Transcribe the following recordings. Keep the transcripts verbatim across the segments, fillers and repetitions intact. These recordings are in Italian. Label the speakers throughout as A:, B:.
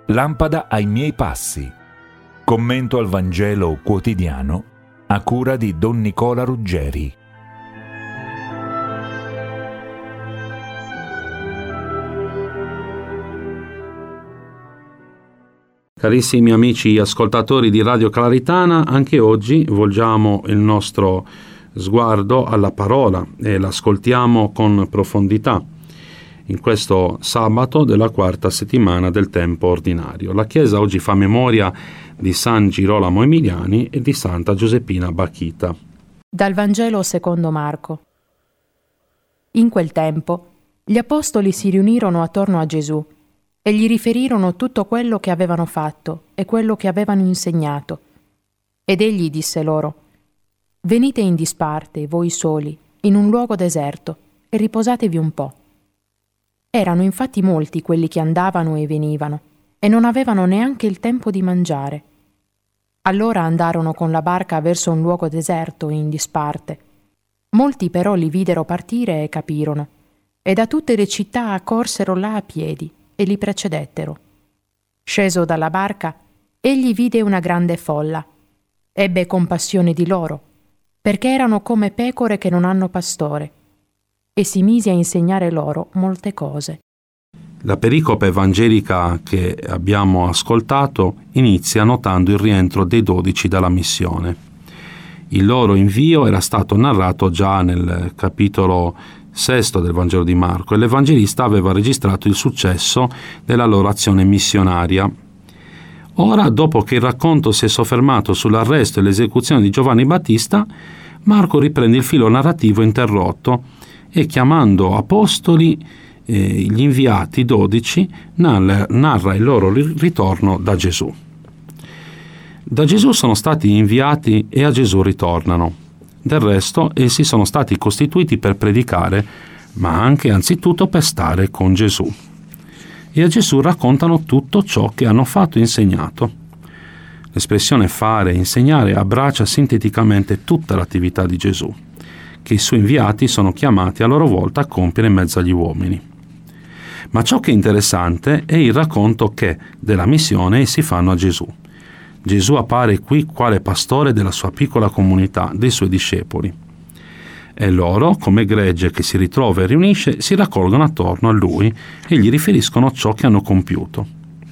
A: lampada ai miei passi. Commento al Vangelo quotidiano a cura di Don Nicola Ruggeri.
B: Carissimi amici ascoltatori di Radio Claritana, anche oggi volgiamo il nostro sguardo alla parola e l'ascoltiamo con profondità in questo sabato della quarta settimana del tempo ordinario. La Chiesa oggi fa memoria di San Girolamo Emiliani e di Santa Giuseppina Bachita.
C: Dal Vangelo secondo Marco. In quel tempo gli apostoli si riunirono attorno a Gesù e gli riferirono tutto quello che avevano fatto e quello che avevano insegnato. Ed egli disse loro: «Venite in disparte, voi soli, in un luogo deserto, e riposatevi un po'». Erano infatti molti quelli che andavano e venivano, e non avevano neanche il tempo di mangiare. Allora andarono con la barca verso un luogo deserto in disparte. Molti però li videro partire e capirono, e da tutte le città accorsero là a piedi e li precedettero. Sceso dalla barca, egli vide una grande folla. Ebbe compassione di loro, perché erano come pecore che non hanno pastore, e si mise a insegnare loro molte cose.
B: La pericope evangelica che abbiamo ascoltato inizia notando il rientro dei dodici dalla missione. Il loro invio era stato narrato già nel capitolo sesto del Vangelo di Marco e l'Evangelista aveva registrato il successo della loro azione missionaria. Ora, dopo che il racconto si è soffermato sull'arresto e l'esecuzione di Giovanni Battista, Marco riprende il filo narrativo interrotto e, chiamando apostoli, eh, gli inviati dodici, narra, narra il loro ritorno da Gesù. Da Gesù sono stati inviati e a Gesù ritornano. Del resto, essi sono stati costituiti per predicare, ma anche anzitutto per stare con Gesù. E a Gesù raccontano tutto ciò che hanno fatto e insegnato. L'espressione fare e insegnare abbraccia sinteticamente tutta l'attività di Gesù, che i suoi inviati sono chiamati a loro volta a compiere in mezzo agli uomini. Ma ciò che è interessante è il racconto che della missione essi fanno a Gesù. Gesù appare qui quale pastore della sua piccola comunità, dei suoi discepoli. E loro, come gregge che si ritrova e riunisce, si raccolgono attorno a lui e gli riferiscono ciò che hanno compiuto.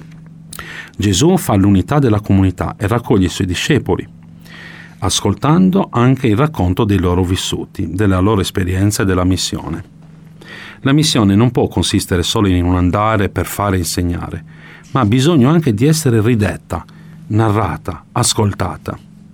B: Gesù fa l'unità della comunità e raccoglie i suoi discepoli, ascoltando anche il racconto dei loro vissuti, della loro esperienza e della missione. La missione non può consistere solo in un andare per fare e insegnare, ma ha bisogno anche di essere ridetta, narrata, ascoltata.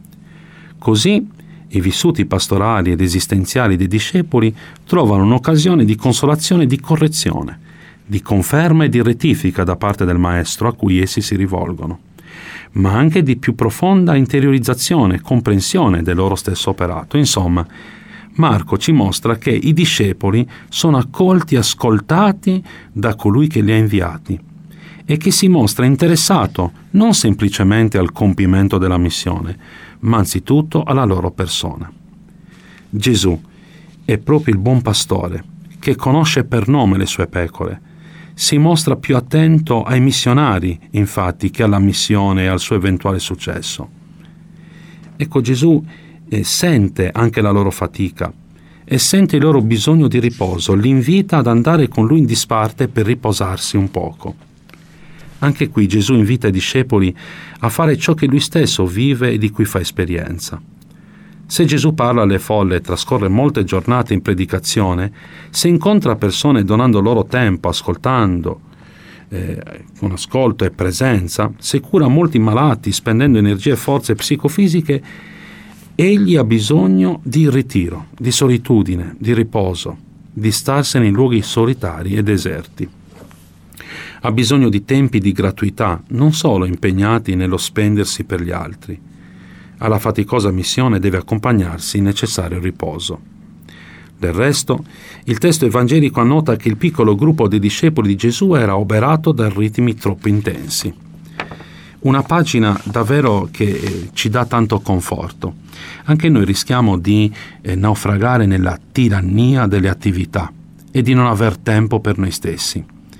B: Così i vissuti pastorali ed esistenziali dei discepoli trovano un'occasione di consolazione e di correzione, di conferma e di rettifica da parte del Maestro a cui essi si rivolgono, ma anche di più profonda interiorizzazione e comprensione del loro stesso operato. Insomma, Marco ci mostra che i discepoli sono accolti e ascoltati da colui che li ha inviati e che si mostra interessato non semplicemente al compimento della missione, ma anzitutto alla loro persona. Gesù è proprio il buon pastore che conosce per nome le sue pecore. Si mostra più attento ai missionari, infatti, che alla missione e al suo eventuale successo. Ecco, Gesù eh, sente anche la loro fatica e sente il loro bisogno di riposo, li invita ad andare con lui in disparte per riposarsi un poco. Anche qui Gesù invita i discepoli a fare ciò che lui stesso vive e di cui fa esperienza. Se Gesù parla alle folle e trascorre molte giornate in predicazione, se incontra persone donando loro tempo, ascoltando, eh, con ascolto e presenza, se cura molti malati spendendo energie e forze psicofisiche, egli ha bisogno di ritiro, di solitudine, di riposo, di starsene in luoghi solitari e deserti. Ha bisogno di tempi di gratuità, non solo impegnati nello spendersi per gli altri. Alla faticosa missione deve accompagnarsi il necessario riposo. Del resto, il testo evangelico annota che il piccolo gruppo dei discepoli di Gesù era oberato da ritmi troppo intensi. Una pagina davvero che eh, ci dà tanto conforto. Anche noi rischiamo di eh, naufragare nella tirannia delle attività e di non aver tempo per noi stessi.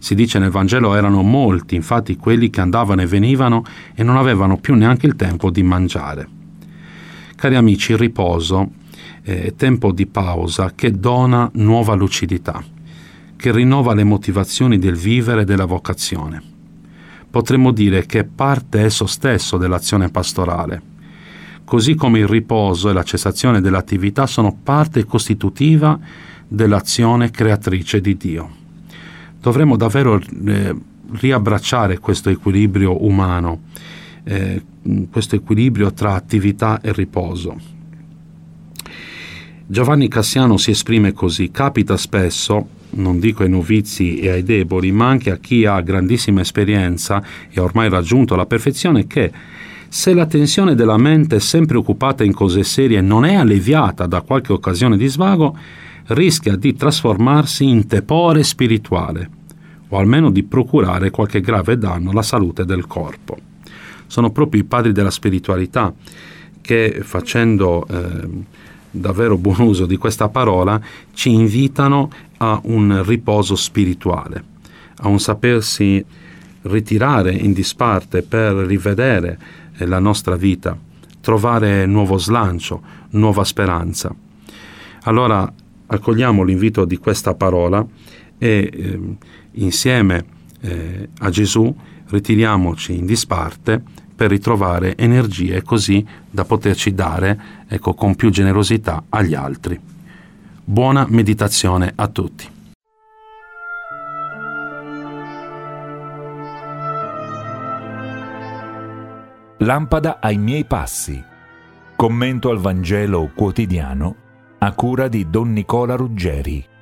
B: Si dice nel Vangelo erano molti, infatti, quelli che andavano e venivano e non avevano più neanche il tempo di mangiare. Cari amici, il riposo è tempo di pausa che dona nuova lucidità, che rinnova le motivazioni del vivere e della vocazione. Potremmo dire che è parte esso stesso dell'azione pastorale, così come il riposo e la cessazione dell'attività sono parte costitutiva dell'azione creatrice di Dio. Dovremmo davvero eh, riabbracciare questo equilibrio umano, eh, questo equilibrio tra attività e riposo. Giovanni Cassiano si esprime così: capita spesso, non dico ai novizi e ai deboli, ma anche a chi ha grandissima esperienza e ha ormai raggiunto la perfezione, che se la tensione della mente sempre occupata in cose serie non è alleviata da qualche occasione di svago, rischia di trasformarsi in tepore spirituale, o almeno di procurare qualche grave danno alla salute del corpo. Sono proprio i padri della spiritualità che, facendo eh, davvero buon uso di questa parola, ci invitano a un riposo spirituale, a un sapersi ritirare in disparte per rivedere eh, la nostra vita, trovare nuovo slancio, nuova speranza. Allora accogliamo l'invito di questa parola e eh, insieme eh, a Gesù ritiriamoci in disparte per ritrovare energie così da poterci dare, ecco, con più generosità agli altri. Buona meditazione a tutti.
A: Lampada ai miei passi. Commento al Vangelo quotidiano a cura di Don Nicola Ruggeri.